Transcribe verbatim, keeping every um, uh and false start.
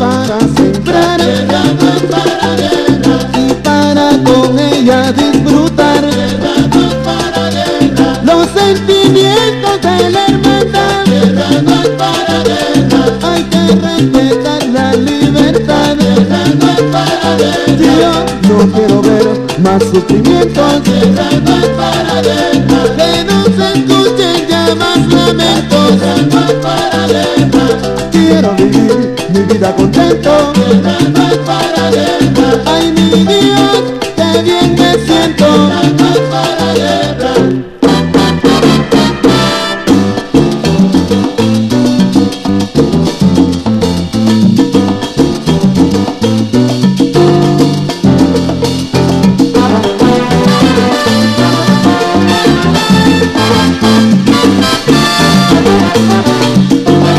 para sembrar, tierra no es para guerra, y para con ella disfrutar tierra no es para guerra, los sentimientos de la hermandad. tierra no es para guerra, Hay que respetar la libertad. tierra no es para guerra, Yo no quiero ver más sufrimientos, tierra no es para guerra, que no se escuchen ya más lamentos. tierra no es para guerra, Quiero vivir mi vida contento. tierra no es para guerra, Ay, mi Dios, qué bien me siento. tierra no es para